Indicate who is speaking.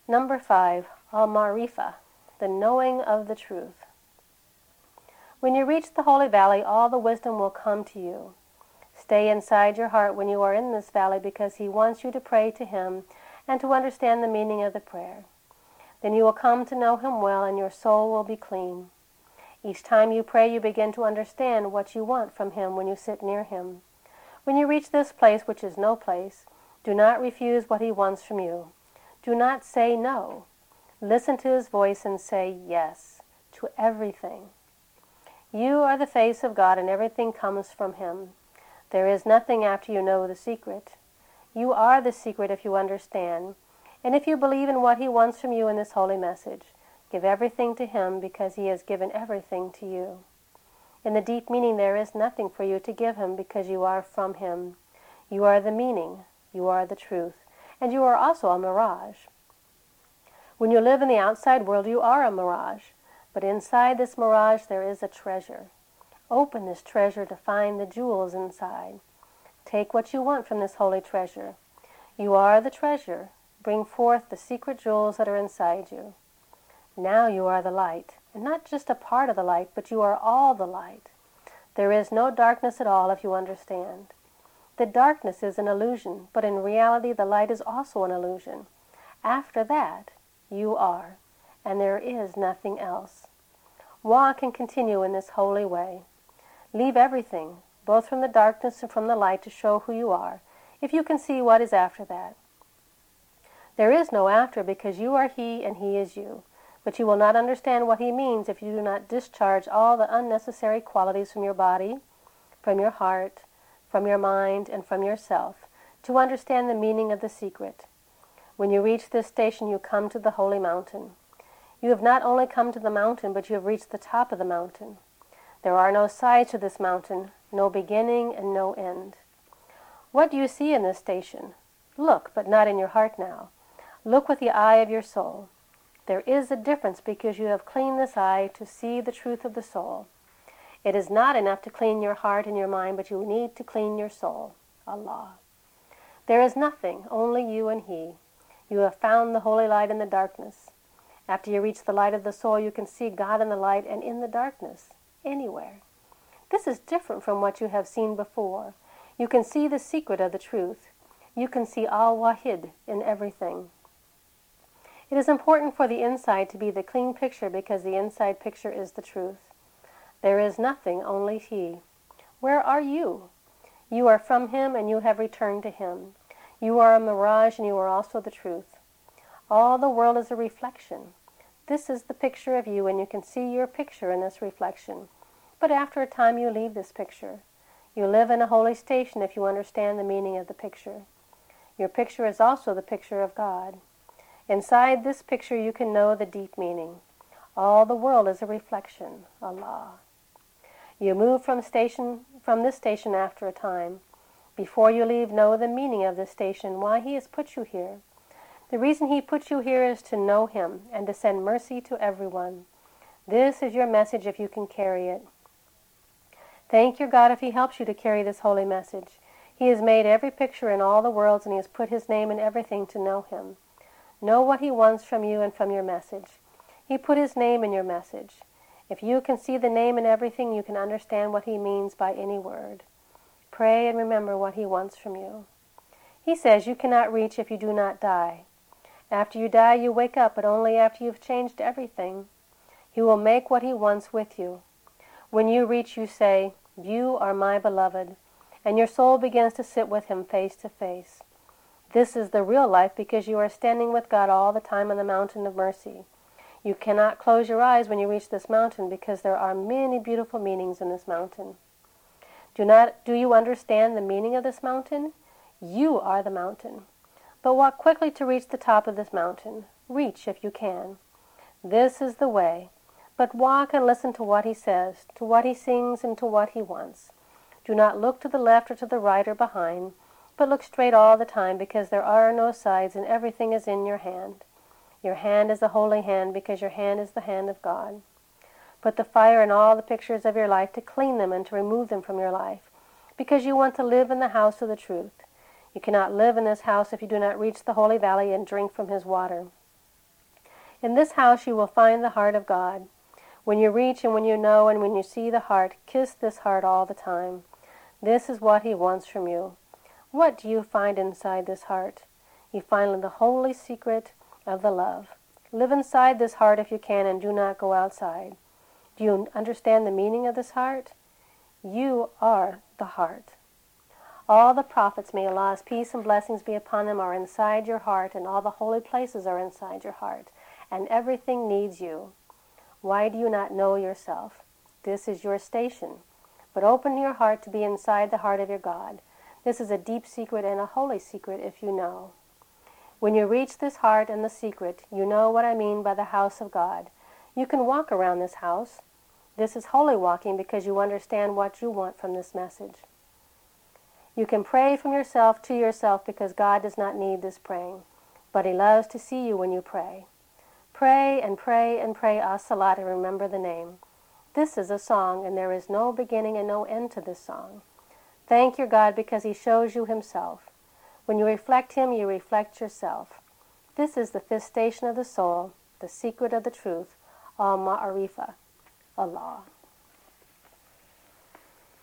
Speaker 1: Number 5, al-Marifa, the knowing of the truth. When you reach the Holy Valley, all the wisdom will come to you. Stay inside your heart when you are in this valley because He wants you to pray to Him and to understand the meaning of the prayer. Then you will come to know Him well and your soul will be clean. Each time you pray, you begin to understand what you want from Him when you sit near Him. When you reach this place, which is no place, do not refuse what He wants from you. Do not say no. Listen to His voice and say yes to everything. You are the face of God and everything comes from Him. There is nothing after you know the secret. You are the secret if you understand. And if you believe in what He wants from you in this holy message, give everything to Him because He has given everything to you. In the deep meaning, there is nothing for you to give Him because you are from Him. You are the meaning, you are the truth, and you are also a mirage. When you live in the outside world, you are a mirage, but inside this mirage there is a treasure. Open this treasure to find the jewels inside. Take what you want from this holy treasure. You are the treasure. Bring forth the secret jewels that are inside you. Now you are the light, and not just a part of the light, but you are all the light. There is no darkness at all if you understand. The darkness is an illusion, but in reality the light is also an illusion. After that, you are, and there is nothing else. Walk and continue in this holy way. Leave everything, both from the darkness and from the light, to show who you are, if you can see what is after that. There is no after because you are He and He is you. But you will not understand what He means if you do not discharge all the unnecessary qualities from your body, from your heart, from your mind, and from yourself, to understand the meaning of the secret. When you reach this station, you come to the holy mountain. You have not only come to the mountain, but you have reached the top of the mountain. There are no sides to this mountain, no beginning and no end. What do you see in this station? Look, but not in your heart now. Look with the eye of your soul. There is a difference because you have cleaned this eye to see the truth of the soul. It is not enough to clean your heart and your mind, but you need to clean your soul. Allah. There is nothing, only you and He. You have found the holy light in the darkness. After you reach the light of the soul, you can see God in the light and in the darkness, anywhere. This is different from what you have seen before. You can see the secret of the truth. You can see Al-Wahid in everything. It is important for the inside to be the clean picture because the inside picture is the truth. There is nothing, only He. Where are you? You are from Him and you have returned to Him. You are a mirage and you are also the truth. All the world is a reflection. This is the picture of you and you can see your picture in this reflection. But after a time you leave this picture. You live in a holy station if you understand the meaning of the picture. Your picture is also the picture of God. Inside this picture you can know the deep meaning. All the world is a reflection, Allah. You move from this station after a time. Before you leave, know the meaning of this station, why He has put you here. The reason He put you here is to know Him and to send mercy to everyone. This is your message if you can carry it. Thank your God if He helps you to carry this holy message. He has made every picture in all the worlds and He has put His name in everything to know Him. Know what He wants from you and from your message. He put His name in your message. If you can see the name in everything, you can understand what He means by any word. Pray and remember what He wants from you. He says you cannot reach if you do not die. After you die, you wake up, but only after you've changed everything. He will make what He wants with you. When you reach, you say, "You are my beloved," and your soul begins to sit with Him face to face. This is the real life because you are standing with God all the time on the mountain of mercy. You cannot close your eyes when you reach this mountain because there are many beautiful meanings in this mountain. Do you understand the meaning of this mountain? You are the mountain. But walk quickly to reach the top of this mountain. Reach if you can. This is the way. But walk and listen to what He says, to what He sings, and to what He wants. Do not look to the left or to the right or behind, but look straight all the time because there are no sides and everything is in your hand. Your hand is a holy hand because your hand is the hand of God. Put the fire in all the pictures of your life to clean them and to remove them from your life because you want to live in the house of the truth. You cannot live in this house if you do not reach the holy valley and drink from His water. In this house you will find the heart of God. When you reach and when you know and when you see the heart, kiss this heart all the time. This is what He wants from you. What do you find inside this heart? You find the holy secret of the love. Live inside this heart if you can and do not go outside. Do you understand the meaning of this heart? You are the heart. All the prophets, may Allah's peace and blessings be upon them, are inside your heart, and all the holy places are inside your heart, and everything needs you. Why do you not know yourself? This is your station. But open your heart to be inside the heart of your God. This is a deep secret and a holy secret if you know. When you reach this heart and the secret, you know what I mean by the house of God. You can walk around this house. This is holy walking because you understand what you want from this message. You can pray from yourself to yourself because God does not need this praying, but He loves to see you when you pray. Pray and pray and pray as-salat and remember the name. This is a song, and there is no beginning and no end to this song. Thank your God because He shows you Himself. When you reflect Him, you reflect yourself. This is the fifth station of the soul, the secret of the truth, al-Ma'arifah, Allah.